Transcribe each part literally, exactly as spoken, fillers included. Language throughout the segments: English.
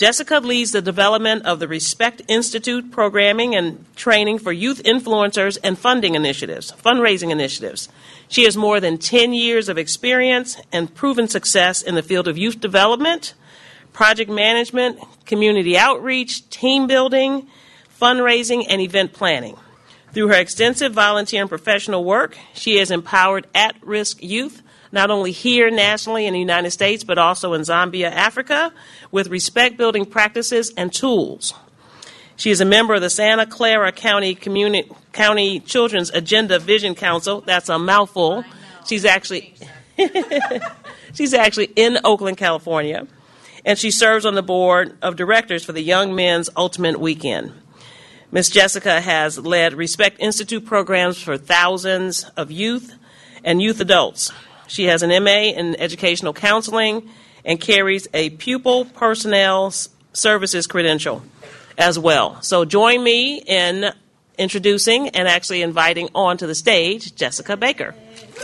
Jessica leads the development of the Respect Institute programming and training for youth influencers and funding initiatives, fundraising initiatives. She has more than ten years of experience and proven success in the field of youth development, project management, community outreach, team building, fundraising, and event planning. Through her extensive volunteer and professional work, she has empowered at-risk youth, not only here nationally in the United States, but also in Zambia, Africa, with respect-building practices and tools. She is a member of the Santa Clara County Communi- County Children's Agenda Vision Council. That's a mouthful. She's actually she's actually in Oakland, California, and she serves on the board of directors for the Young Men's Ultimate Weekend. Miz Jessica has led Respect Institute programs for thousands of youth and youth adults. She has an M A in educational counseling and carries a pupil personnel services credential as well. So join me in introducing and actually inviting onto the stage Jessica Baker.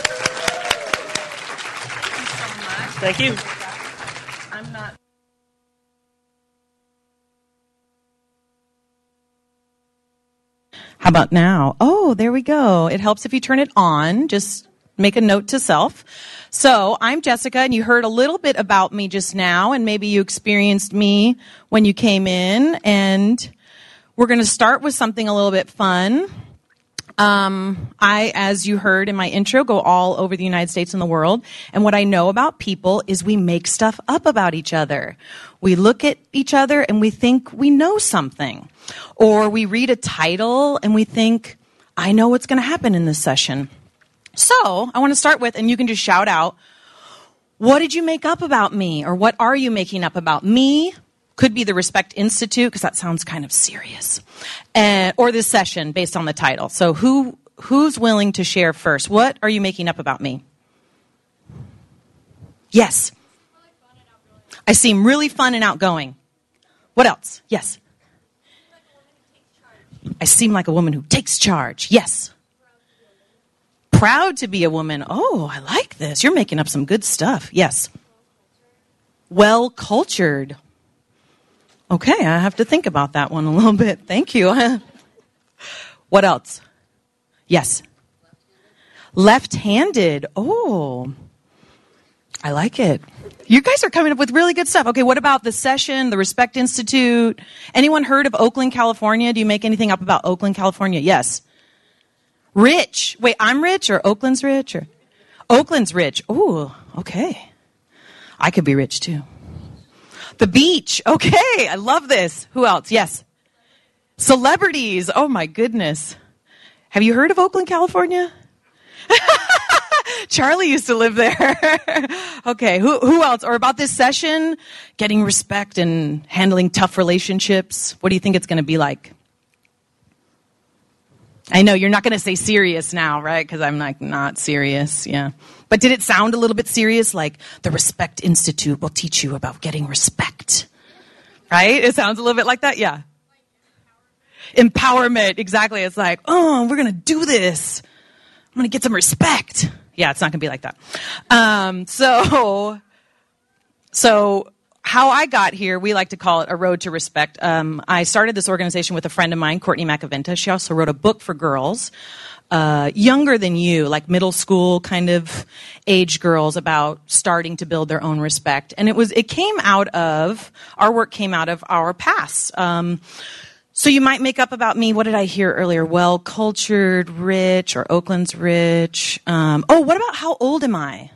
Thank you. I'm not. How about now? Oh, there we go. It helps if you turn it on. Just make a note to self. So I'm Jessica, and you heard a little bit about me just now, and maybe you experienced me when you came in. And we're going to start with something a little bit fun. Um, I, as you heard in my intro, go all over the United States and the world. And what I know about people is we make stuff up about each other. We look at each other and we think we know something. Or we read a title and we think, I know what's going to happen in this session. So I want to start with, and you can just shout out, what did you make up about me? Or what are you making up about me? Could be the Respect Institute, because that sounds kind of serious. Uh, or this session, based on the title. So who who's willing to share first? What are you making up about me? Yes. I seem really fun and outgoing. What else? Yes. I seem like a woman who takes charge. Yes. Proud to be a woman. Oh, I like this. You're making up some good stuff. Yes. Well-cultured. Okay, I have to think about that one a little bit. Thank you. What else? Yes. Left-handed. Oh, I like it. You guys are coming up with really good stuff. Okay, what about the session, the Respect Institute? Anyone heard of Oakland, California? Do you make anything up about Oakland, California? Yes. Rich. Wait, I'm rich or Oakland's rich? Or Oakland's rich. Oh, okay. I could be rich too. The beach. Okay, I love this. Who else? Yes. Celebrities. Oh my goodness. Have you heard of Oakland, California? Charlie used to live there. Okay, who who else? Or about this session, getting respect and handling tough relationships. What do you think it's going to be like? I know you're not going to say serious now, right? Because I'm like not serious, yeah. But did it sound a little bit serious? Like the Respect Institute will teach you about getting respect, right? It sounds a little bit like that, yeah. Like empowerment. empowerment, exactly. It's like, oh, we're going to do this. I'm going to get some respect. Yeah, it's not going to be like that. Um, so, so. How I got here, we like to call it a road to respect. Um, I started this organization with a friend of mine, Courtney McAventa. She also wrote a book for girls, uh, younger than you, like middle school kind of age girls, about starting to build their own respect. And it was, it came out of, our work came out of our past. Um, so you might make up about me, what did I hear earlier? Well-cultured, rich, or Oakland's rich. Um, oh, what about how old am I?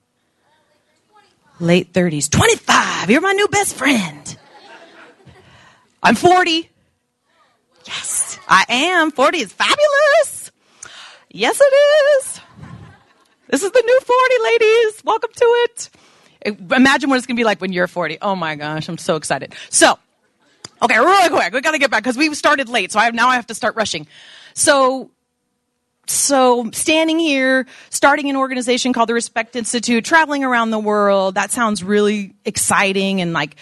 Late thirties. twenty-five. You're my new best friend. I'm forty. Yes, I am. forty is fabulous. Yes, it is. This is the new forty, ladies. Welcome to it. Imagine what it's going to be like when you're forty. Oh, my gosh. I'm so excited. So, okay, really quick. We got to get back because we started late. So I now I have to start rushing. So... So standing here, starting an organization called the Respect Institute, traveling around the world, that sounds really exciting and like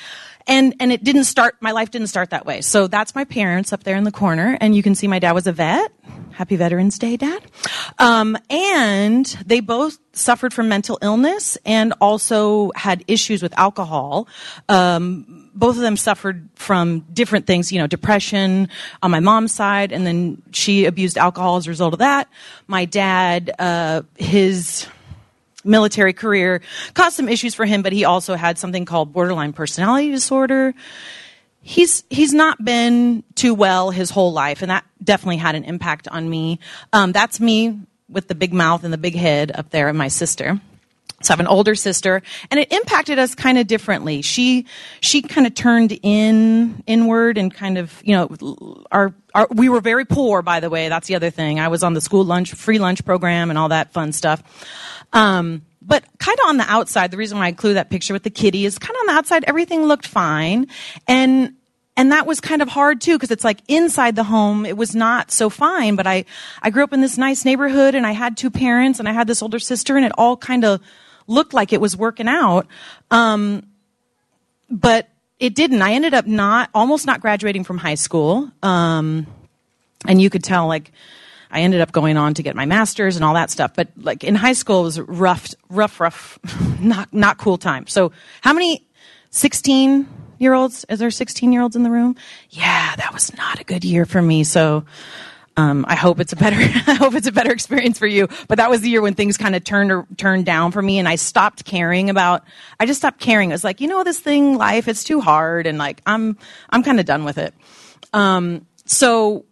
And and it didn't start, my life didn't start that way. So that's my parents up there in the corner. And you can see my dad was a vet. Happy Veterans Day, Dad. Um, and they both suffered from mental illness and also had issues with alcohol. Um, both of them suffered from different things, you know, depression on my mom's side, and then she abused alcohol as a result of that. My dad, uh, his military career caused some issues for him, but he also had something called borderline personality disorder. He's he's not been too well his whole life, and that definitely had an impact on me. Um, that's me with the big mouth and the big head up there, and my sister. So I have an older sister, and it impacted us kind of differently. She she kind of turned in inward and kind of, you know, our, our we were very poor, by the way. That's the other thing. I was on the school lunch, free lunch program and all that fun stuff. Um, but kind of on the outside, the reason why I include that picture with the kitty is kind of on the outside, everything looked fine. And And that was kind of hard too, because it's like inside the home, it was not so fine. But I, I grew up in this nice neighborhood, and I had two parents, and I had this older sister, and it all kind of looked like it was working out. Um, but it didn't. I ended up not, almost not graduating from high school. Um, and you could tell, like, I ended up going on to get my master's and all that stuff. But like in high school, it was rough, rough, rough, not, not cool time. So how many sixteen year olds? Is there sixteen year olds in the room? Yeah, that was not a good year for me. So, um, I hope it's a better, I hope it's a better experience for you. But that was the year when things kind of turned or turned down for me, and I stopped caring about, I just stopped caring. It was like, you know, this thing, life, it's too hard. And like, I'm, I'm kind of done with it. Um, so,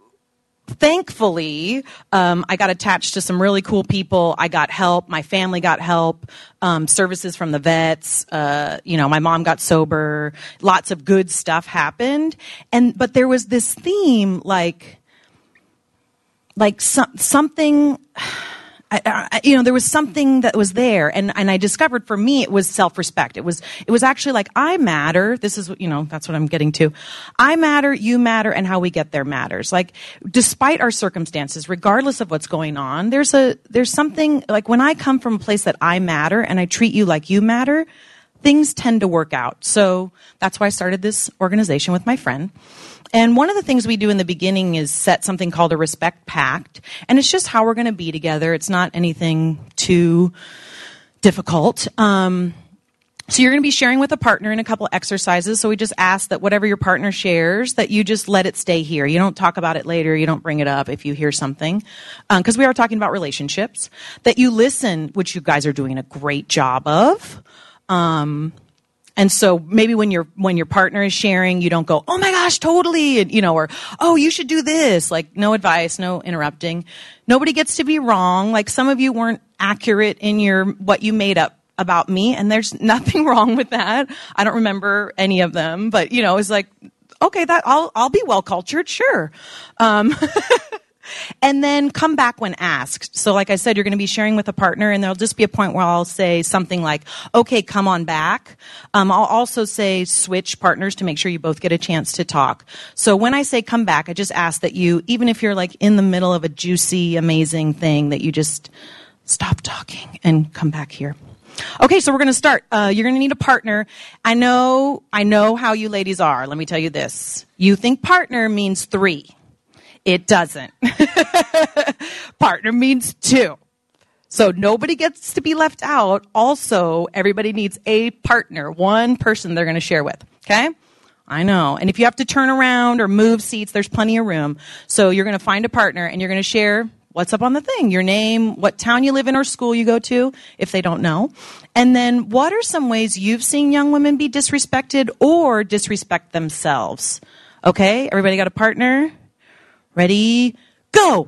Thankfully, um, I got attached to some really cool people. I got help. My family got help. Um, services from the vets. Uh, you know, my mom got sober. Lots of good stuff happened. And but there was this theme, like, like some, something. I, I, you know, there was something that was there, and, and I discovered for me it was self-respect. It was it was actually like, I matter. This is, you know, that's what I'm getting to. I matter, you matter, and how we get there matters. Like, despite our circumstances, regardless of what's going on, there's a there's something, like when I come from a place that I matter and I treat you like you matter, things tend to work out. So that's why I started this organization with my friend. And one of the things we do in the beginning is set something called a respect pact. And it's just how we're going to be together. It's not anything too difficult. Um, so you're going to be sharing with a partner in a couple exercises. So we just ask that whatever your partner shares, that you just let it stay here. You don't talk about it later. You don't bring it up if you hear something. Because um, we are talking about relationships. That you listen, which you guys are doing a great job of. Um And so maybe when your when your partner is sharing, you don't go, oh my gosh, totally, and, you know, or, oh, you should do this. Like, no advice, no interrupting. Nobody gets to be wrong. Like, some of you weren't accurate in your what you made up about me, and there's nothing wrong with that. I don't remember any of them, but, you know, it's like, okay, that I'll I'll be well cultured, sure. Um, And then come back when asked. So like I said, you're going to be sharing with a partner, and there'll just be a point where I'll say something like, okay, come on back. Um, I'll also say switch partners to make sure you both get a chance to talk. So when I say come back, I just ask that you, even if you're like in the middle of a juicy, amazing thing, that you just stop talking and come back here. Okay, so we're going to start. Uh, you're going to need a partner. I know, I know how you ladies are. Let me tell you this. You think partner means three. It doesn't. Partner means two. So nobody gets to be left out. Also, everybody needs a partner, one person they're going to share with. Okay? I know. And if you have to turn around or move seats, there's plenty of room. So you're going to find a partner, and you're going to share what's up on the thing, your name, what town you live in or school you go to, if they don't know. And then what are some ways you've seen young women be disrespected or disrespect themselves? Okay? Everybody got a partner? Ready, go!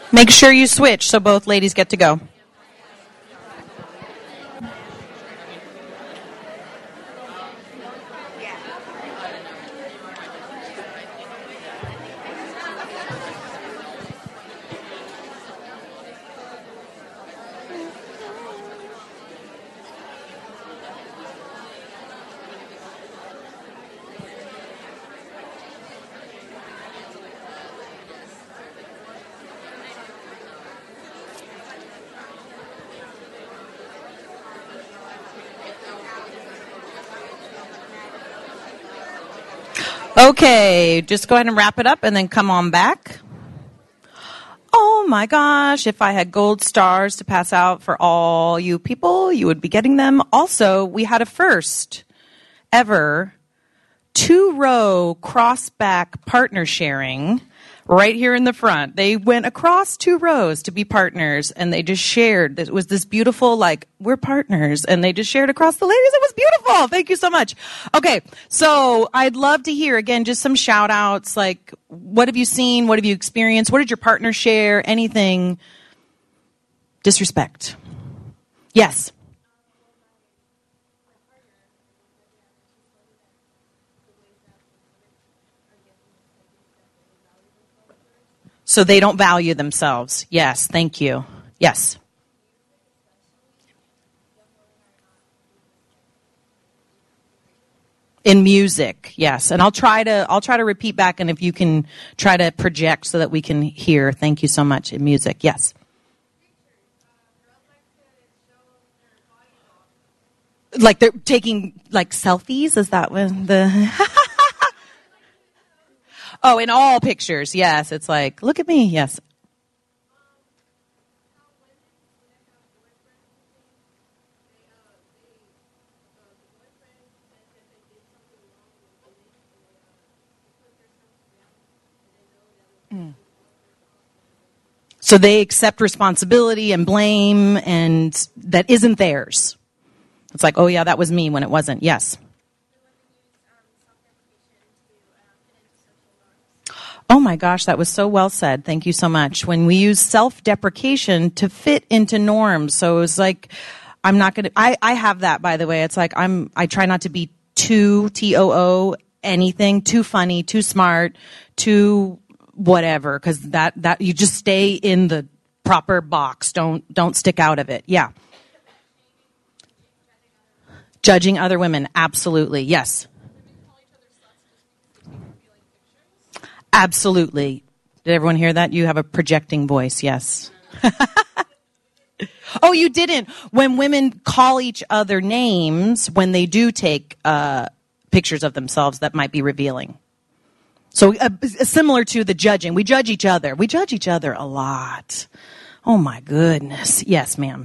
Make sure you switch so both ladies get to go. Okay, just go ahead and wrap it up and then come on back. Oh my gosh, if I had gold stars to pass out for all you people, you would be getting them. Also, we had a first ever two-row cross-back partner sharing right here in the front. They went across two rows to be partners, and they just shared. It was this beautiful, like, we're partners, and they just shared across the ladies. It was beautiful. Thank you so much. Okay, so I'd love to hear, again, just some shout-outs, like, what have you seen? What have you experienced? What did your partner share? Anything? Disrespect. Yes. So they don't value themselves. Yes, thank you. Yes. In music, yes. And I'll try to I'll try to repeat back, and if you can try to project so that we can hear. Thank you so much. In music, yes. Like they're taking like selfies? Is that when the Oh, in all pictures, yes. It's like, look at me, yes. Mm. So they accept responsibility and blame, and that isn't theirs. It's like, oh yeah, that was me when it wasn't. Yes. Oh my gosh, that was so well said. Thank you so much. When we use self-deprecation to fit into norms. So it was like, I'm not going to, I, I have that, by the way. It's like, I'm, I try not to be too, T O O, anything, too funny, too smart, too whatever, because that, that, you just stay in the proper box. Don't, don't stick out of it. Yeah. Judging other women. Absolutely. Yes. Absolutely. Did everyone hear that? You have a projecting voice, yes. Oh, you didn't. When women call each other names, when they do take uh, pictures of themselves, that might be revealing. So uh, similar to the judging. We judge each other. We judge each other a lot. Oh, my goodness. Yes, ma'am.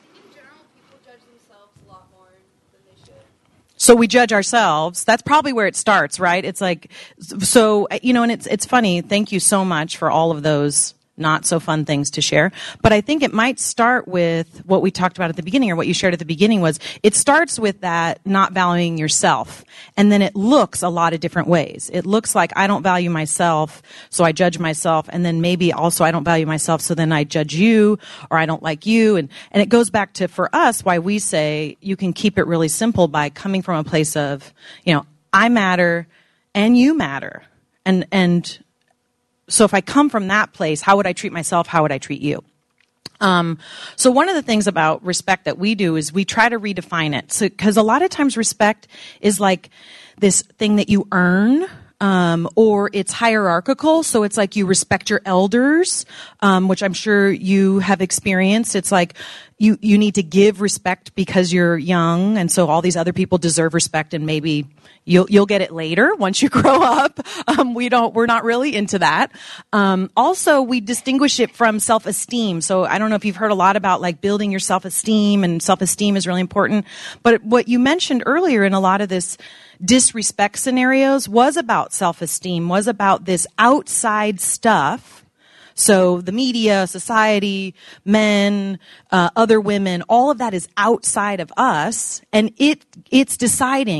So we judge ourselves. That's probably where it starts, right? It's like, so, you know, and it's it's funny. Thank you so much for all of those not so fun things to share. But I think it might start with what we talked about at the beginning, or what you shared at the beginning was, it starts with that not valuing yourself. And then it looks a lot of different ways. It looks like I don't value myself, so I judge myself. And then maybe also I don't value myself, so then I judge you, or I don't like you. And, and it goes back to, for us, why we say you can keep it really simple by coming from a place of, you know, I matter and you matter. And, and, So if I come from that place, how would I treat myself? How would I treat you? Um, so one of the things about respect that we do is we try to redefine it. So, because a lot of times respect is like this thing that you earn, um, or it's hierarchical. So it's like you respect your elders, um, which I'm sure you have experienced. It's like you, you need to give respect because you're young, and so all these other people deserve respect, and maybe You'll you'll get it later once you grow up. Um, we don't we're not really into that. Um, also, we distinguish it from self-esteem. So I don't know if you've heard a lot about like building your self-esteem, and self-esteem is really important. But what you mentioned earlier in a lot of this disrespect scenarios was about self-esteem, was about this outside stuff. So the media, society, men, uh, other women, all of that is outside of us, and it it's deciding,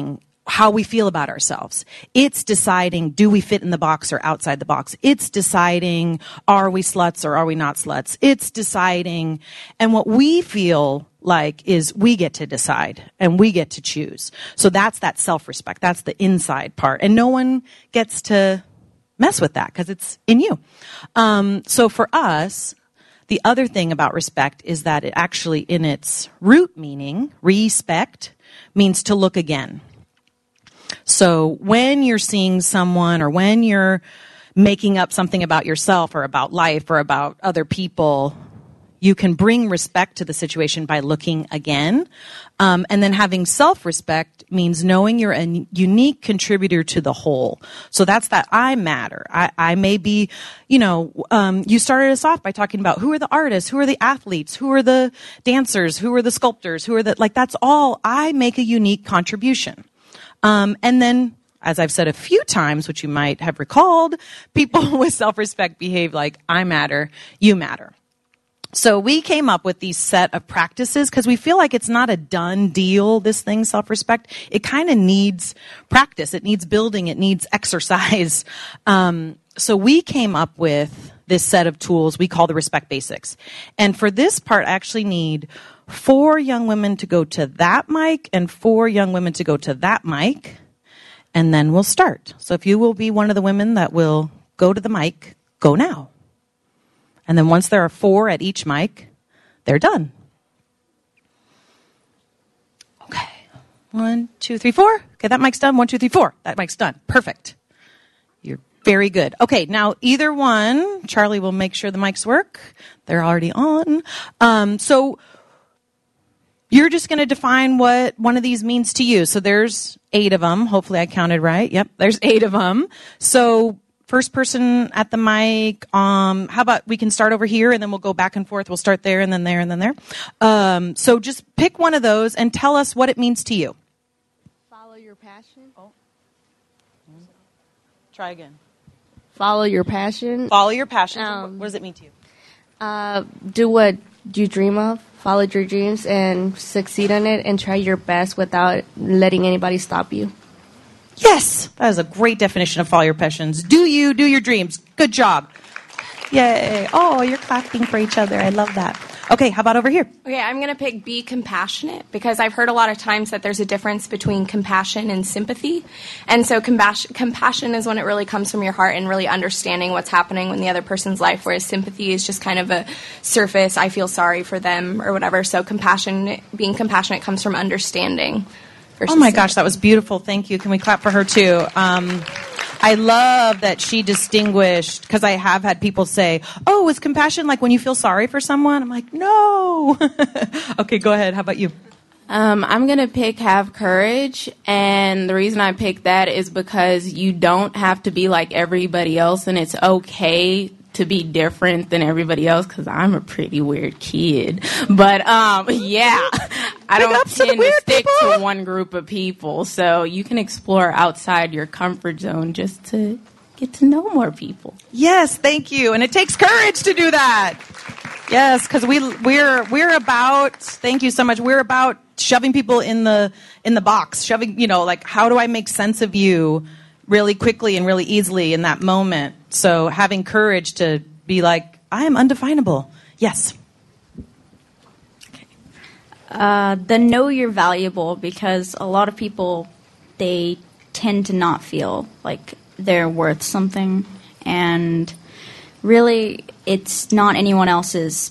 how we feel about ourselves. It's deciding, do we fit in the box or outside the box? It's deciding, are we sluts or are we not sluts? It's deciding, and what we feel like is we get to decide and we get to choose. So that's that self-respect. That's the inside part. And no one gets to mess with that because it's in you. Um, so for us, the other thing about respect is that it actually, in its root meaning, respect, means to look again. So when you're seeing someone or when you're making up something about yourself or about life or about other people, you can bring respect to the situation by looking again. Um, and then having self-respect means knowing you're a unique contributor to the whole. So that's that I matter. I, I may be, you know, um, you started us off by talking about who are the artists, who are the athletes, who are the dancers, who are the sculptors, who are the, like, that's all. I make a unique contribution. Um, and then, as I've said a few times, which you might have recalled, people with self-respect behave like I matter, you matter. So we came up with these set of practices because we feel like it's not a done deal, this thing, self-respect. It kind of needs practice. It needs building. It needs exercise. Um, so we came up with this set of tools we call the Respect Basics. And for this part, I actually need four young women to go to that mic and four young women to go to that mic. And then we'll start. So if you will be one of the women that will go to the mic, go now. And then once there are four at each mic, they're done. Okay. One, two, three, four. Okay, that mic's done. One, two, three, four. That mic's done. Perfect. You're very good. Okay, now either one, Charlie will make sure the mics work. They're already on. Um, so you're just going to define what one of these means to you. So there's eight of them. Hopefully I counted right. Yep, there's eight of them. So first person at the mic, um, how about we can start over here and then we'll go back and forth. We'll start there and then there and then there. Um, so just pick one of those and tell us what it means to you. Follow your passion. Oh. Try again. Follow your passion. Follow your passion. Um, what does it mean to you? Uh, do what you dream of. Follow your dreams and succeed in it and try your best without letting anybody stop you. Yes, that is a great definition of follow your passions. Do you, do your dreams. Good job. Yay. Oh, you're clapping for each other. I love that. Okay, how about over here? Okay, I'm going to pick be compassionate because I've heard a lot of times that there's a difference between compassion and sympathy. And so compassion, compassion is when it really comes from your heart and really understanding what's happening in the other person's life, whereas sympathy is just kind of a surface, I feel sorry for them or whatever. So compassion, being compassionate comes from understanding. Oh my gosh, that was beautiful. Thank you. Can we clap for her too? Um, I love that she distinguished, because I have had people say, oh, is compassion like when you feel sorry for someone? I'm like, no. Okay, go ahead. How about you? Um, I'm going to pick have courage, and the reason I pick that is because you don't have to be like everybody else, and it's okay to be different than everybody else, because I'm a pretty weird kid. But, um, yeah, I don't tend to stick to one group of people, so you can explore outside your comfort zone just to get to know more people. Yes, thank you. And it takes courage to do that. Yes, because we we're we're about. Thank you so much. We're about shoving people in the in the box. Shoving, you know, like how do I make sense of you really quickly and really easily in that moment? So having courage to be like, I am undefinable. Yes. Okay. Uh, the know you're valuable, because a lot of people, they tend to not feel like they're worth something, and really it's not anyone else's,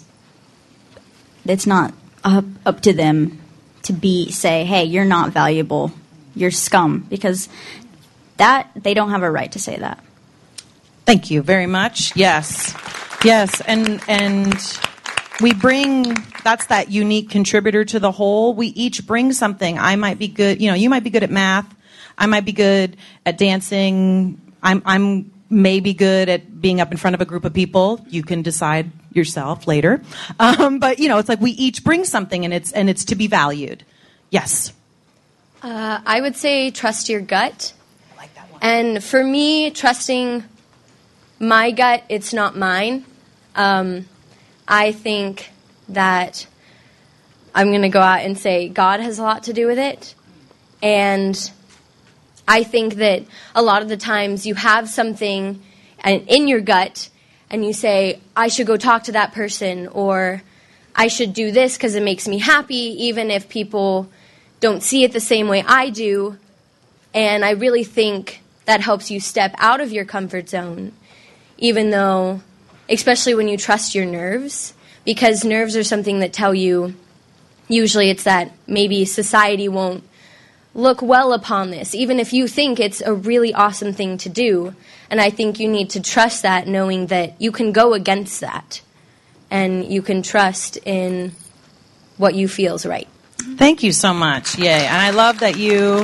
it's not up, up to them to be say, hey, you're not valuable, you're scum, because that they don't have a right to say that. Thank you very much. Yes. Yes, and and we bring, that's that unique contributor to the whole. We each bring something. I might be good, you know, you might be good at math. I might be good at dancing. I'm I'm maybe good at being up in front of a group of people. You can decide yourself later. Um, but you know, it's like we each bring something, and it's and it's to be valued. Yes. Uh, I would say trust your gut. I like that one. And for me, trusting my gut, it's not mine. Um, I think that I'm going to go out and say God has a lot to do with it. And I think that a lot of the times you have something in your gut and you say, I should go talk to that person, or I should do this because it makes me happy, even if people don't see it the same way I do. And I really think that helps you step out of your comfort zone, even though, especially when you trust your nerves, because nerves are something that tell you, usually it's that maybe society won't look well upon this, even if you think it's a really awesome thing to do. And I think you need to trust that, knowing that you can go against that, and you can trust in what you feel is right. Thank you so much. Yay. And I love that you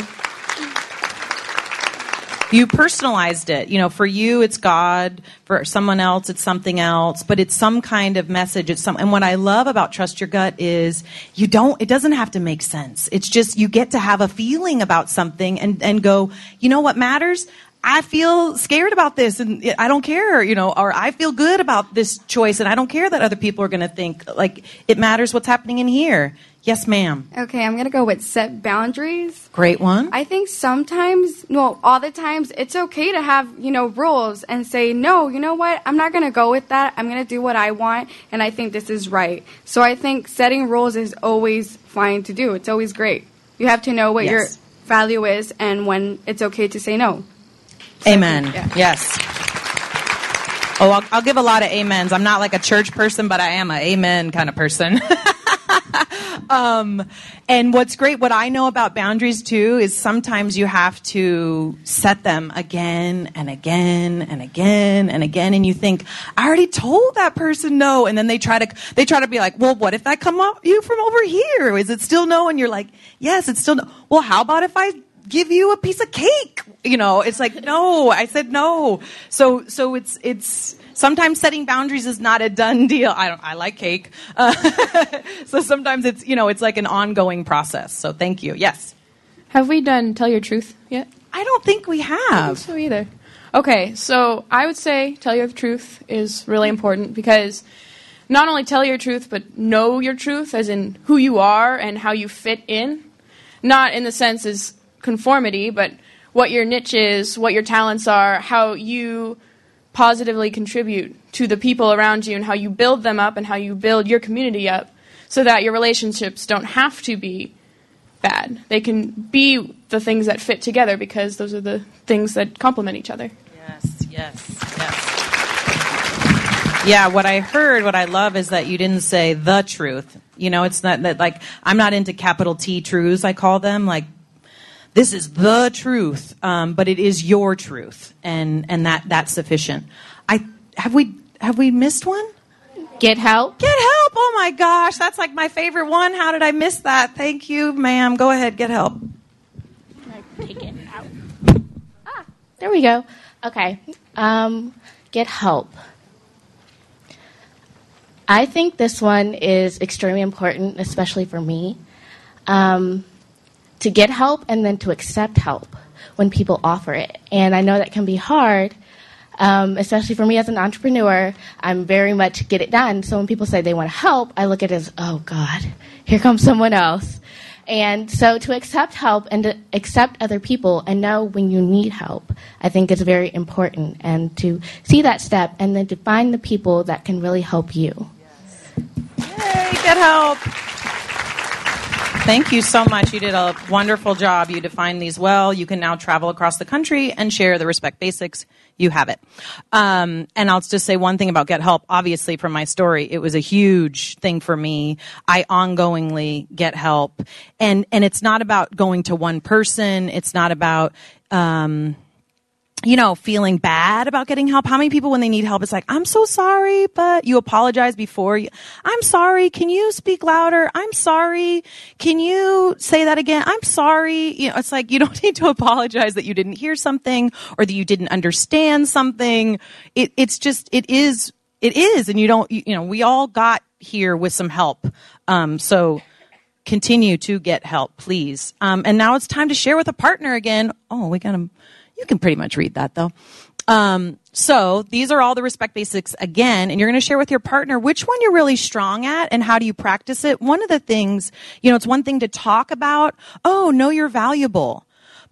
you personalized it. You know, for you, it's God. For someone else, it's something else. But it's some kind of message. It's some. And what I love about Trust Your Gut is you don't. It doesn't have to make sense. It's just you get to have a feeling about something and and go, you know what matters? I feel scared about this and I don't care, you know, or I feel good about this choice and I don't care that other people are going to think. Like, it matters what's happening in here. Yes, ma'am. Okay, I'm going to go with set boundaries. Great one. I think sometimes, no, all the times, it's okay to have, you know, rules and say, no, you know what, I'm not going to go with that. I'm going to do what I want, and I think this is right. So I think setting rules is always fine to do. It's always great. You have to know what yes. your value is and when it's okay to say no. So Amen. Think, yeah. Yes. Oh, I'll, I'll give a lot of amens. I'm not like a church person, but I am an amen kind of person. um, and what's great, what I know about boundaries too, is sometimes you have to set them again and again and again and again. And you think, I already told that person no. And then they try to, they try to be like, well, what if I come up you from over here? Is it still no? And you're like, yes, it's still no. Well, how about if I give you a piece of cake? You know, it's like, no, I said no. So, so it's, it's, sometimes setting boundaries is not a done deal. I don't, I like cake. Uh, so sometimes it's, you know, it's like an ongoing process. So thank you. Yes. Have we done Tell Your Truth yet? I don't think we have. I don't think so either. Okay. So I would say tell your truth is really important, because not only tell your truth, but know your truth, as in who you are and how you fit in. Not in the sense as conformity, but what your niche is, what your talents are, how you positively contribute to the people around you, and how you build them up and how you build your community up, so that your relationships don't have to be bad. They can be the things that fit together, because those are the things that complement each other. Yes, yes, yes. Yeah, what I heard, what I love is that you didn't say the truth. You know, it's not that, like, I'm not into capital T truths, I call them, like, this is the truth, um, but it is your truth, and, and that that's sufficient. I have we have we missed one? Get help. Get help! Oh my gosh, that's like my favorite one. How did I miss that? Thank you, ma'am. Go ahead, get help. Take it out. Ah, there we go. Okay, um, get help. I think this one is extremely important, especially for me. Um, to get help and then to accept help when people offer it. And I know that can be hard, um, especially for me as an entrepreneur. I'm very much get it done. So when people say they want to help, I look at it as, oh, God, here comes someone else. And so to accept help and to accept other people and know when you need help, I think is very important. And to see that step and then to find the people that can really help you. Yay, get help. Thank you so much. You did a wonderful job. You defined these well. You can now travel across the country and share the Respect Basics. You have it. Um, and I'll just say one thing about Get Help. Obviously, from my story, it was a huge thing for me. I ongoingly get help. And, and it's not about going to one person. It's not about, um, you know, feeling bad about getting help. How many people, when they need help, it's like, I'm so sorry, but you apologize before you, I'm sorry. Can you speak louder? I'm sorry. Can you say that again? I'm sorry. You know, it's like, you don't need to apologize that you didn't hear something or that you didn't understand something. It, it's just, it is, it is. And you don't, you, you know, we all got here with some help. Um, so continue to get help, please. Um, and now it's time to share with a partner again. Oh, we got to, you can pretty much read that, though. Um, so these are all the Respect Basics again, and you're going to share with your partner which one you're really strong at and how do you practice it. One of the things, you know, it's one thing to talk about, oh, know you're valuable.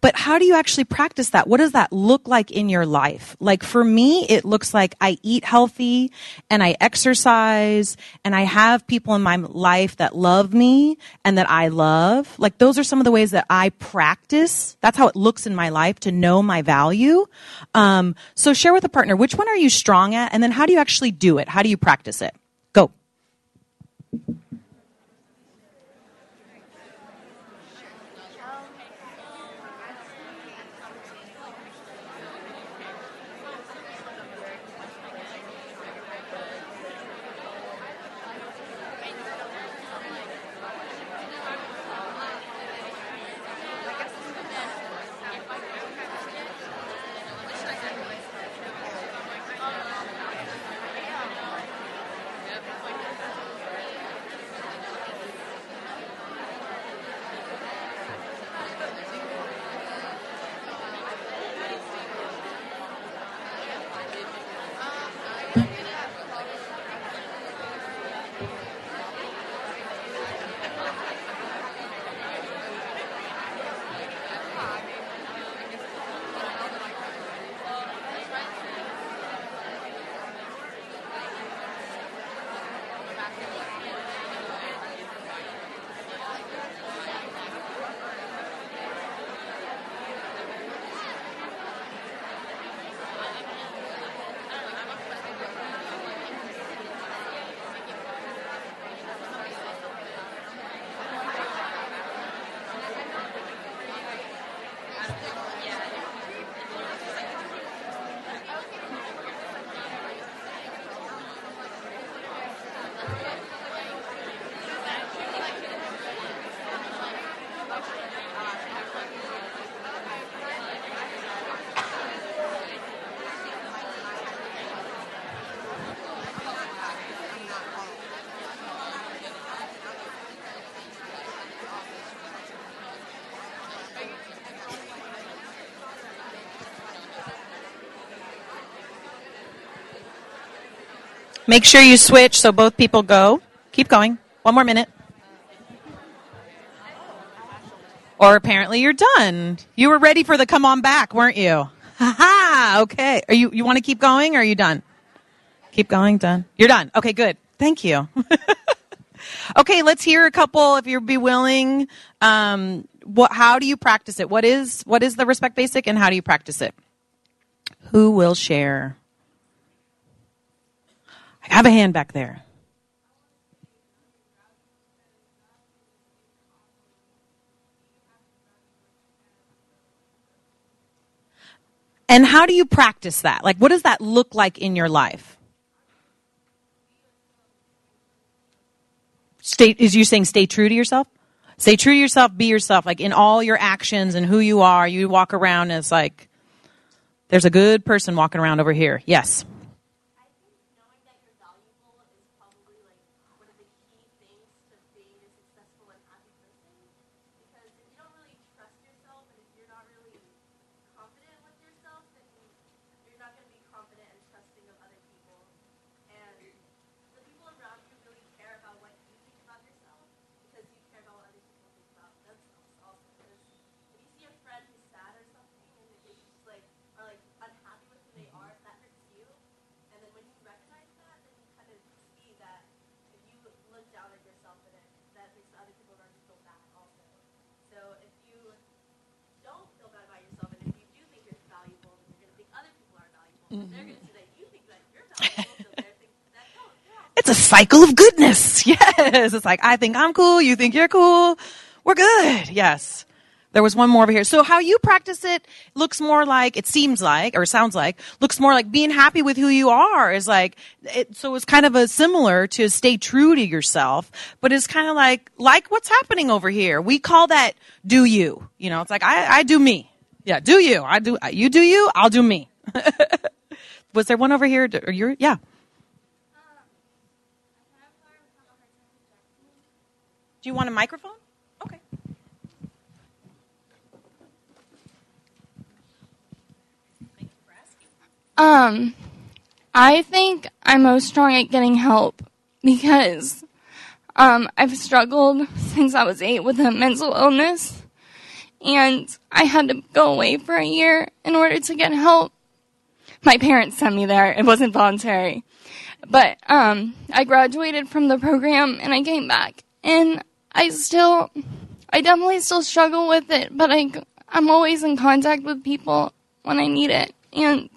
But how do you actually practice that? What does that look like in your life? Like for me, it looks like I eat healthy and I exercise and I have people in my life that love me and that I love. Like those are some of the ways that I practice. That's how it looks in my life to know my value. Um, so share with a partner, which one are you strong at? And then how do you actually do it? How do you practice it? Go. Make sure you switch so both people go. Keep going. One more minute. Or apparently you're done. You were ready for the come on back, weren't you? Ha ha. Okay. Are you, you want to keep going or are you done? Keep going. Done. You're done. Okay, good. Thank you. Okay, let's hear a couple if you'd be willing. Um, what, how do you practice it? What is, what is the Respect Basic and how do you practice it? Who will share? I have a hand back there. And how do you practice that? Like, what does that look like in your life? Stay, is you saying stay true to yourself? Stay true to yourself, be yourself. Like in all your actions and who you are, you walk around as like, there's a good person walking around over here. Yes. It's a cycle of goodness. Yes. It's like, I think I'm cool. You think you're cool. We're good. Yes. There was one more over here. So how you practice it looks more like, it seems like, or sounds like, looks more like being happy with who you are is like, it, so it's kind of a similar to stay true to yourself, but it's kind of like, like what's happening over here. We call that do you. You know, it's like, I, I do me. Yeah, do you. I do, you do you, I'll do me. Was there one over here? Or you're, yeah. Do you want a microphone? Okay. Thank you for asking. Um, I think I'm most strong at getting help because um, I've struggled since I was eight with a mental illness. and I had to go away for a year in order to get help. My parents sent me there. It wasn't voluntary. But um, I graduated from the program, and I came back. And I still, I definitely still struggle with it, but I, I'm always in contact with people when I need it. And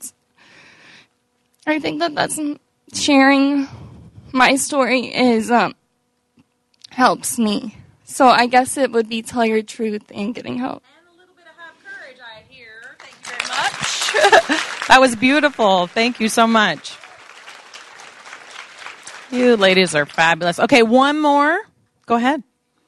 I think that that's sharing my story is um, helps me. So I guess it would be tell your truth and getting help. And a little bit of have courage, I hear. Thank you very much. That was beautiful. Thank you so much. You ladies are fabulous. Okay, one more. Go ahead.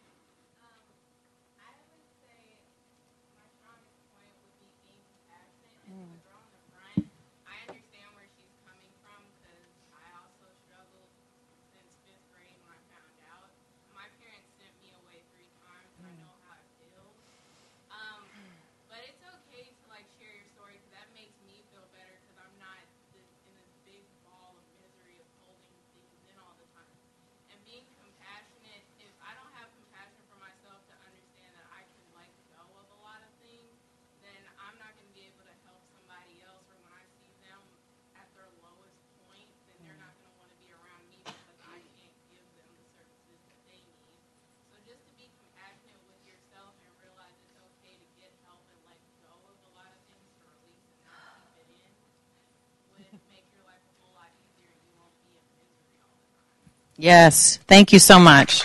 Yes, thank you so much.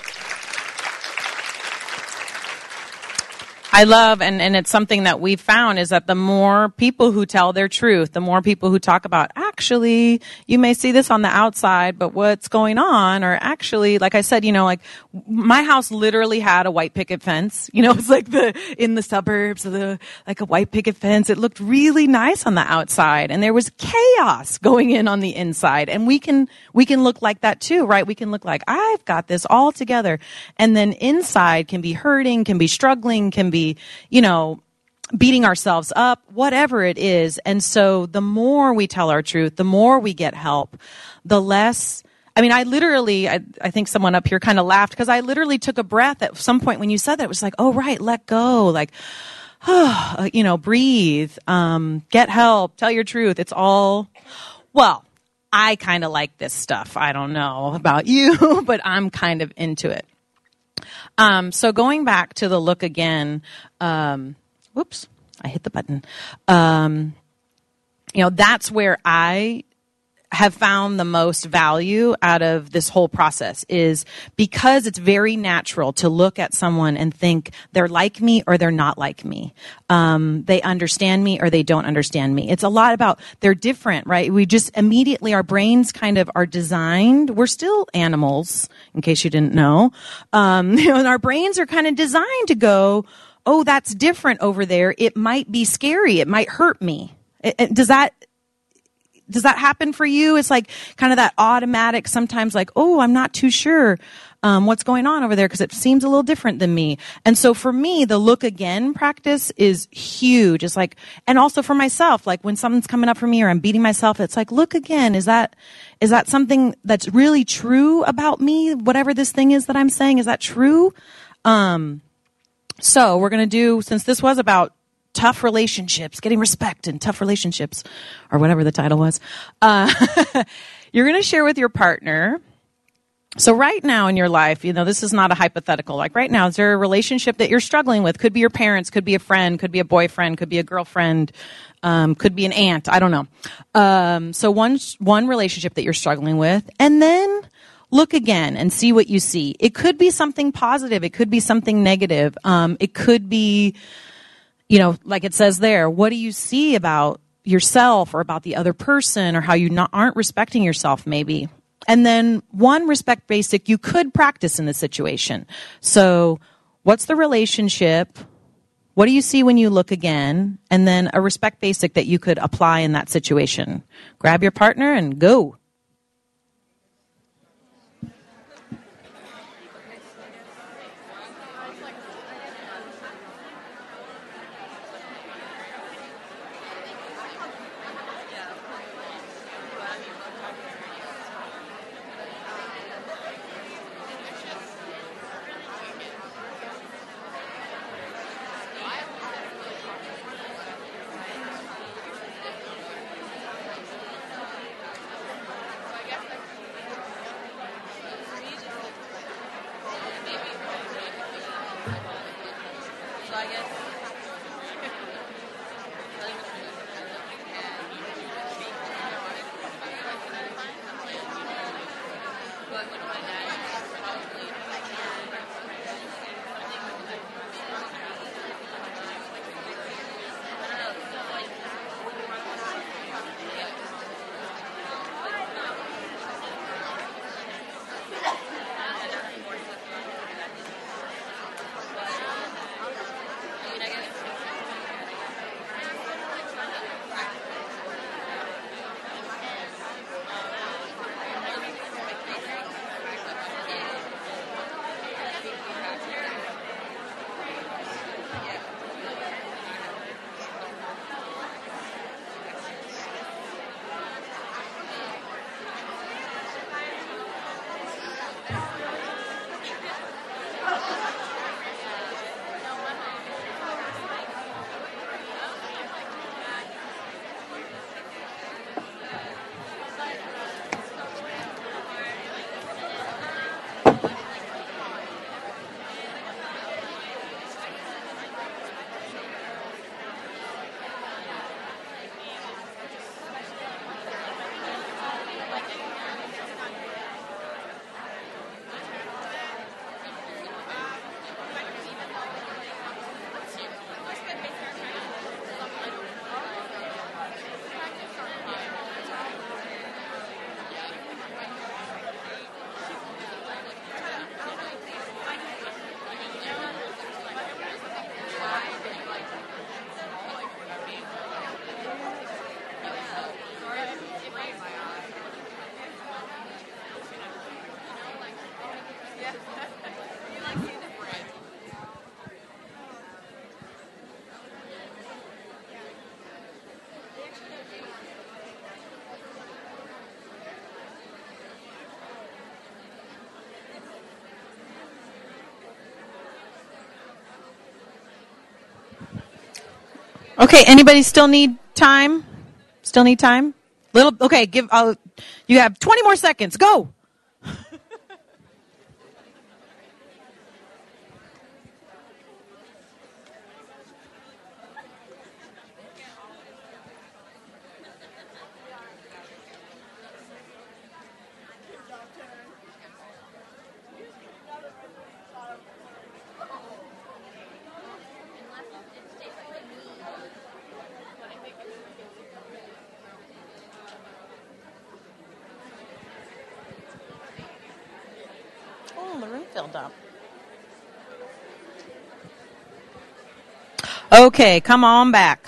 I love, and, and it's something that we've found, is that the more people who tell their truth, the more people who talk about, actually, you may see this on the outside, but what's going on, or actually, like I said, you know, like, my house literally had a white picket fence. You know, it's like the, in the suburbs, the, like a white picket fence. It looked really nice on the outside, and there was chaos going in on the inside. And we can, we can look like that too, right? We can look like, I've got this all together. And then inside can be hurting, can be struggling, can be, you know, beating ourselves up, whatever it is. And so the more we tell our truth, the more we get help, the less, I mean, I literally, I, I think someone up here kind of laughed because I literally took a breath at some point when you said that. It was like, oh, right, let go. Like, oh, you know, breathe, um, get help, tell your truth. It's all, well, I kind of like this stuff. I don't know about you, but I'm kind of into it. Um, so going back to the look again, um, whoops, I hit the button. Um, you know, that's where I have found the most value out of this whole process, is because it's very natural to look at someone and think they're like me or they're not like me. Um, they understand me or they don't understand me. It's a lot about they're different, right? We just immediately, our brains kind of are designed. We're still animals, in case you didn't know. Um, you know, and our brains are kind of designed to go, oh, that's different over there. It might be scary. It might hurt me. It, it, does that, Does that happen for you? It's like kind of that automatic, sometimes like, oh, I'm not too sure um, what's going on over there because it seems a little different than me. And so for me, the look again practice is huge. It's like, and also for myself, like when something's coming up for me or I'm beating myself, it's like, look again. Is that, is that something that's really true about me? Whatever this thing is that I'm saying, is that true? Um, so we're going to do, since this was about tough relationships, getting respect in tough relationships, or whatever the title was. Uh, you're going to share with your partner. So right now in your life, you know, this is not a hypothetical. Like right now, is there a relationship that you're struggling with? Could be your parents, could be a friend, could be a boyfriend, could be a girlfriend, um, could be an aunt. I don't know. Um, so one, one relationship that you're struggling with, and then look again and see what you see. It could be something positive. It could be something negative. Um, it could be, you know, like it says there, what do you see about yourself or about the other person, or how you not, aren't respecting yourself maybe? And then one respect basic you could practice in this situation. So what's the relationship? What do you see when you look again? And then a respect basic that you could apply in that situation. Grab your partner and go. Okay, anybody still need time? Still need time? Little, okay, give, I'll, you have twenty more seconds. Go. Filled up. Okay, come on back.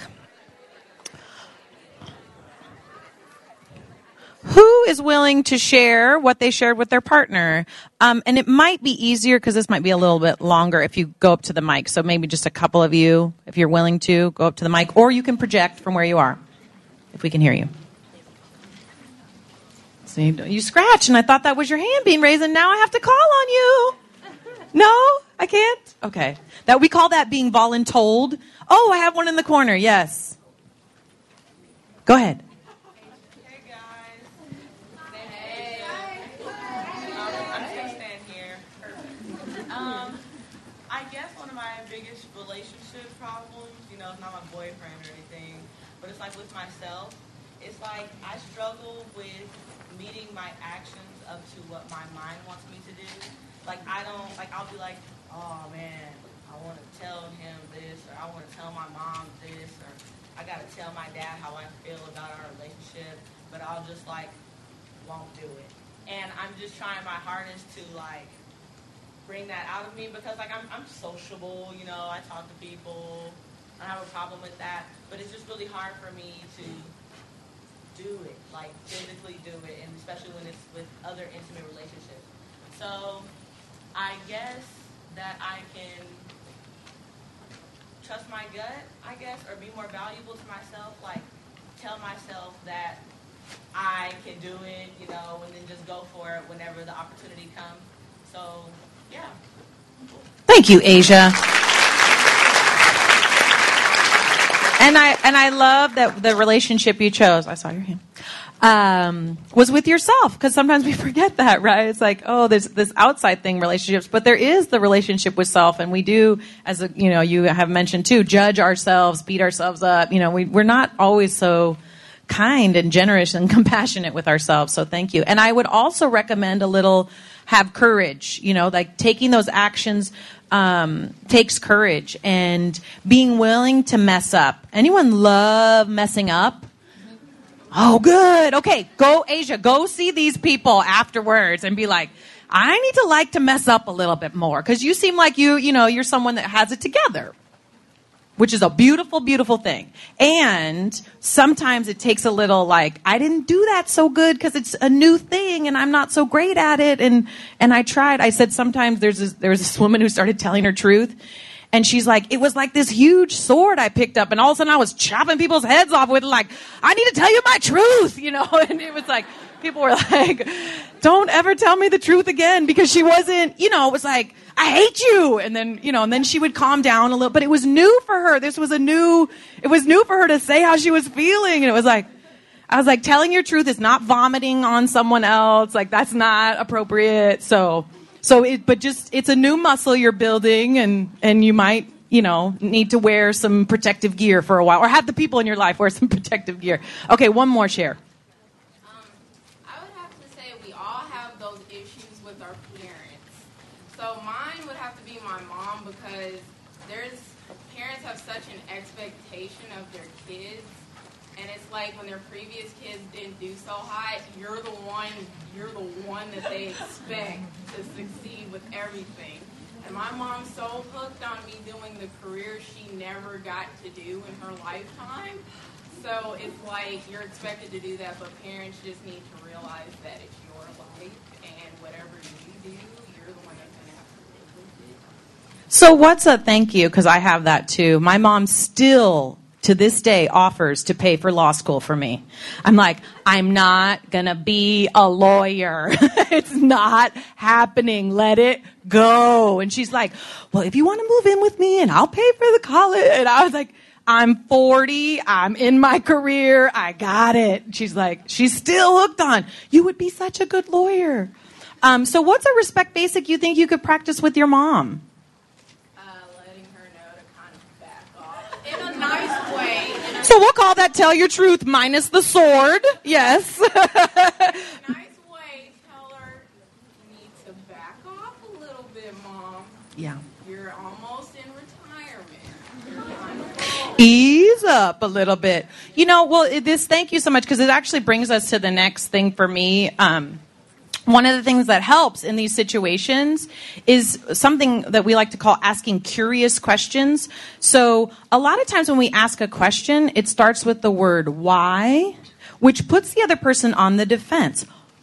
Who is willing to share what they shared with their partner? Um, and it might be easier because this might be a little bit longer if you go up to the mic. So maybe just a couple of you, if you're willing to, go up to the mic. Or you can project from where you are, if we can hear you. See, you scratch, and I thought that was your hand being raised, and now I have to call on you. No, I can't? Okay. That we call that being voluntold. Oh, I have one in the corner. Yes. Go ahead. Hey, guys. Hey. I'm just going to stand here. Um, I guess one of my biggest relationship problems, you know, it's not my boyfriend or anything, but it's like with myself. It's like I struggle with meeting my actions up to what my mind wants me to do. Like, I don't, like, I'll be like, oh, man, I want to tell him this, or I want to tell my mom this, or I got to tell my dad how I feel about our relationship, but I'll just, like, won't do it. And I'm just trying my hardest to, like, bring that out of me because, like, I'm, I'm sociable, you know, I talk to people, I don't have a problem with that, but it's just really hard for me to do it, like physically do it, and especially when it's with other intimate relationships. So I guess that I can trust my gut, I guess, or be more valuable to myself, like tell myself that I can do it, you know, and then just go for it whenever the opportunity comes. So, yeah. Thank you, Asia. And I and I love that the relationship you chose, I saw your hand, um, was with yourself, because sometimes we forget that, right? It's like, oh, there's this outside thing, relationships, but there is the relationship with self, and we do, as a, you know, you have mentioned too, judge ourselves, beat ourselves up. You know, we we're not always so kind and generous and compassionate with ourselves. So thank you. And I would also recommend a little have courage, you know, like taking those actions um, takes courage and being willing to mess up. Anyone love messing up? Oh, good. Okay, go, Asia, go see these people afterwards and be like, I need to like to mess up a little bit more because you seem like you, you know, you're someone that has it together, which is a beautiful, beautiful thing. And sometimes it takes a little like, I didn't do that so good because it's a new thing and I'm not so great at it. And, and I tried. I said sometimes there's this, there was this woman who started telling her truth. And she's like, it was like this huge sword I picked up. And all of a sudden I was chopping people's heads off with like, I need to tell you my truth, you know. And it was like, people were like, don't ever tell me the truth again. Because she wasn't, you know, it was like, I hate you. And then, you know, and then she would calm down a little, but it was new for her. This was a new, it was new for her to say how she was feeling. And it was like, I was like, telling your truth is not vomiting on someone else. Like, that's not appropriate. So, so it, but just, it's a new muscle you're building and, and you might, you know, need to wear some protective gear for a while or have the people in your life wear some protective gear. Okay. One more share. Expectation of their kids, and it's like when their previous kids didn't do so hot, you're the one you're the one that they expect to succeed with everything. And my mom's so hooked on me doing the career she never got to do in her lifetime. So it's like you're expected to do that, but parents just need to realize that it's your life, and whatever you do, you're the one that's going to have to live with it. So what's a thank you? Because I have that too. My mom still, to this day, offers to pay for law school for me. I'm like, I'm not going to be a lawyer. It's not happening. Let it go. And she's like, well, if you want to move in with me and I'll pay for the college. And I was like, I'm forty. I'm in my career. I got it. She's like, she's still hooked on, you would be such a good lawyer. Um, so what's a respect basic you think you could practice with your mom? In a nice way. In a So we'll call that tell your truth minus the sword. Yes. nice way. Tell her you need to back off a little bit, Mom. Yeah. You're almost in retirement. You're kind of Ease up a little bit. You know, well, it, this, thank you so much, because it actually brings us to the next thing for me. Um, One of the things that helps in these situations is something that we like to call asking curious questions. So a lot of times when we ask a question, it starts with the word why, which puts the other person on the defense.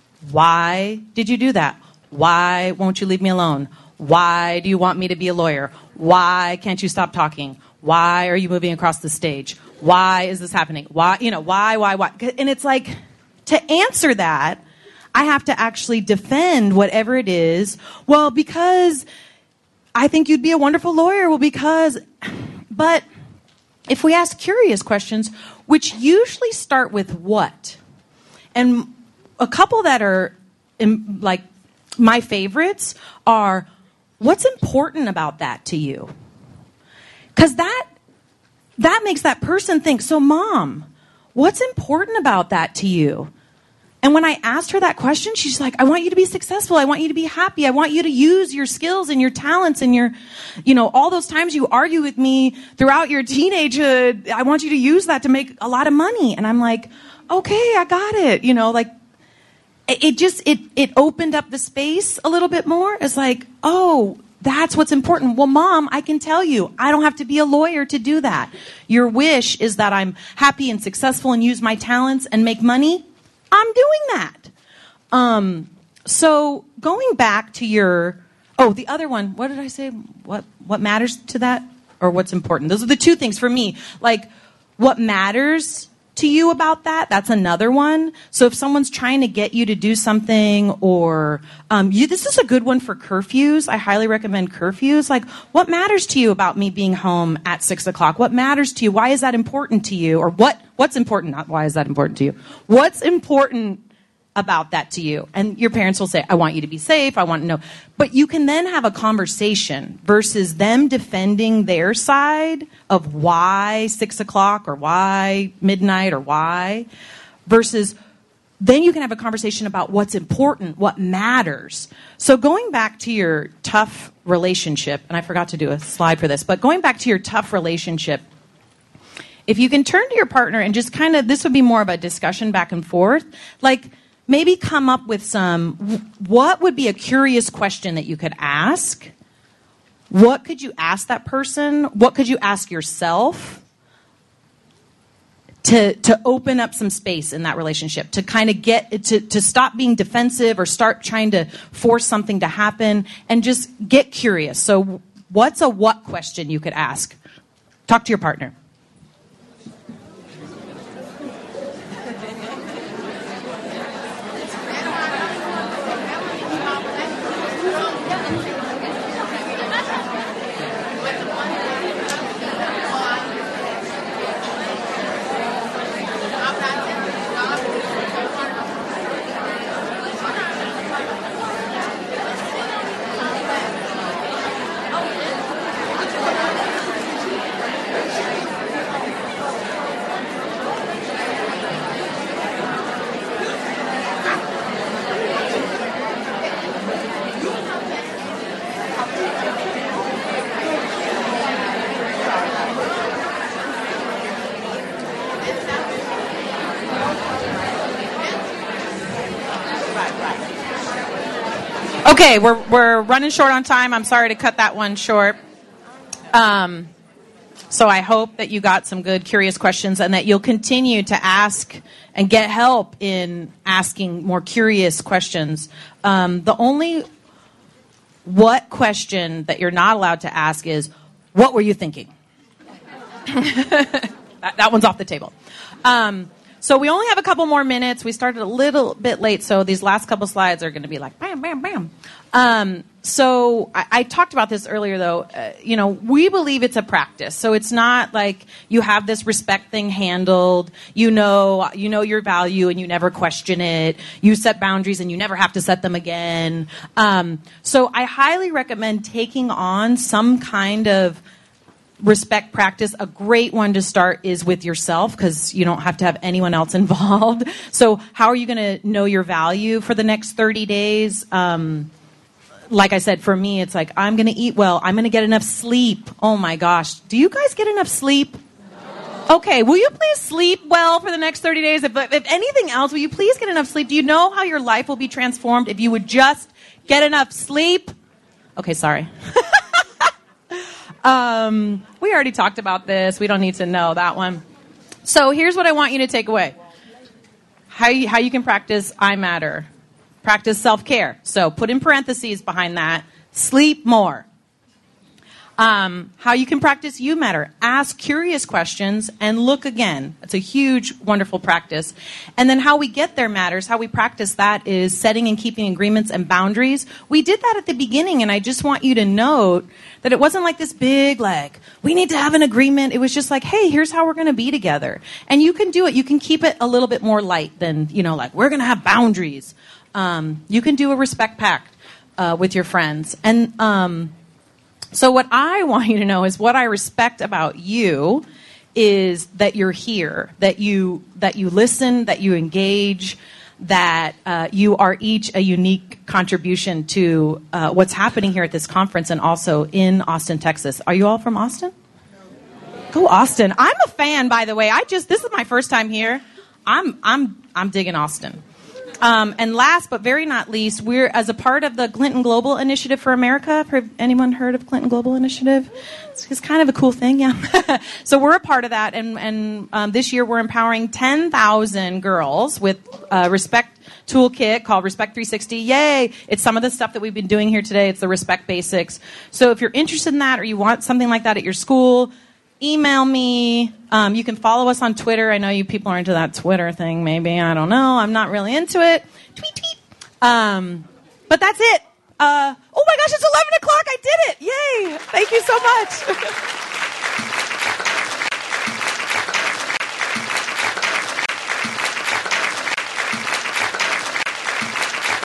Why did you do that? Why won't you leave me alone? Why do you want me to be a lawyer? Why can't you stop talking? Why are you moving across the stage? Why is this happening? Why, you know, why, why, why? And it's like, to answer that, I have to actually defend whatever it is. Well, because I think you'd be a wonderful lawyer. Well, because, but if we ask curious questions, which usually start with what? And a couple that are in, like my favorites are, what's important about that to you? Because that, that makes that person think, so Mom, what's important about that to you? And when I asked her that question, she's like, I want you to be successful. I want you to be happy. I want you to use your skills and your talents and your, you know, all those times you argue with me throughout your teenagehood. I want you to use that to make a lot of money. And I'm like, okay, I got it. You know, like it, it just, it, it opened up the space a little bit more. It's like, oh, that's what's important. Well, Mom, I can tell you, I don't have to be a lawyer to do that. Your wish is that I'm happy and successful and use my talents and make money. I'm doing that. Um, so going back to your, oh, the other one, what did I say? What, what matters to that or what's important? Those are the two things for me. Like what matters to you about that, that's another one. So if someone's trying to get you to do something or um, you, this is a good one for curfews. I highly recommend curfews. Like what matters to you about me being home at six o'clock? What matters to you? Why is that important to you? Or what, what's important? Not why is that important to you? What's important about that to you. And your parents will say, I want you to be safe. I want to know. But you can then have a conversation versus them defending their side of why six o'clock or why midnight or why versus then you can have a conversation about what's important, what matters. So going back to your tough relationship, and I forgot to do a slide for this, but going back to your tough relationship, if you can turn to your partner and just kind of, this would be more of a discussion back and forth, like maybe come up with some, what would be a curious question that you could ask? What could you ask that person? What could you ask yourself? To, to open up some space in that relationship, to kind of get, to, to stop being defensive or start trying to force something to happen and just get curious. So what's a what question you could ask? Talk to your partner. Okay, we're we're running short on time. I'm sorry to cut that one short. Um, so I hope that you got some good, curious questions and that you'll continue to ask and get help in asking more curious questions. Um, the only what question that you're not allowed to ask is, what were you thinking? that, that one's off the table. Um, So we only have a couple more minutes. We started a little bit late, so these last couple slides are going to be like bam, bam, bam. Um, so I, I talked about this earlier, though. Uh, you know, we believe it's a practice. So it's not like you have this respect thing handled. You know, you know your value, and you never question it. You set boundaries, and you never have to set them again. Um, so I highly recommend taking on some kind of respect practice. A great one to start is with yourself because you don't have to have anyone else involved. So how are you going to know your value for the next thirty days? Um, like I said, for me, it's like, I'm going to eat well. I'm going to get enough sleep. Oh my gosh. Do you guys get enough sleep? Okay. Will you please sleep well for the next thirty days? If, if anything else, will you please get enough sleep? Do you know how your life will be transformed if you would just get enough sleep? Okay. Sorry. Um, we already talked about this. We don't need to know that one. So here's what I want you to take away. How you, how you can practice I matter. Practice self-care. So put in parentheses behind that. Sleep more. Um, how you can practice you matter. Ask curious questions and look again. It's a huge, wonderful practice. And then how we get there matters. How we practice that is setting and keeping agreements and boundaries. We did that at the beginning, and I just want you to note that it wasn't like this big, like, we need to have an agreement. It was just like, hey, here's how we're going to be together. And you can do it. You can keep it a little bit more light than, you know, like, we're going to have boundaries. Um, you can do a respect pact uh, with your friends. And um, so what I want you to know is what I respect about you is that you're here, that you that you listen, that you engage, that uh, you are each a unique contribution to uh, what's happening here at this conference and also in Austin, Texas. Are you all from Austin? Go Austin. I'm a fan, by the way. I just this is my first time here. I'm I'm I'm digging Austin. Um, and last but very not least, we're as a part of the Clinton Global Initiative for America. Have anyone heard of Clinton Global Initiative? It's, it's kind of a cool thing, yeah. So we're a part of that, and, and um, this year we're empowering ten thousand girls with a Respect Toolkit called Respect three sixty. Yay! It's some of the stuff that we've been doing here today. It's the Respect Basics. So if you're interested in that or you want something like that at your school, email me. Um, you can follow us on Twitter. I know you people are into that Twitter thing, maybe. I don't know. I'm not really into it. Tweet, tweet. Um, but that's it. Uh, oh, my gosh, it's eleven o'clock. I did it. Yay. Thank you so much.